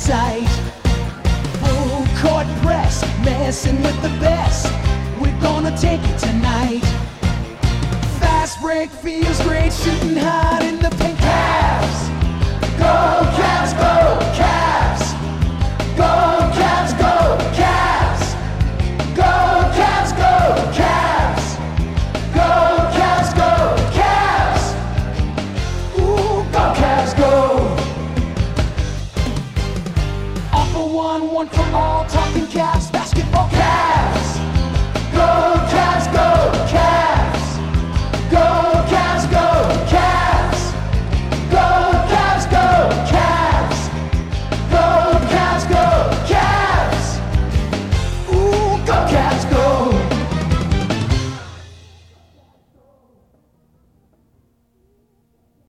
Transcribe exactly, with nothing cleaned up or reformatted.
sight. Full court press, messing with the best. We're gonna take it tonight. Fast break feels great, shooting hard in the paint.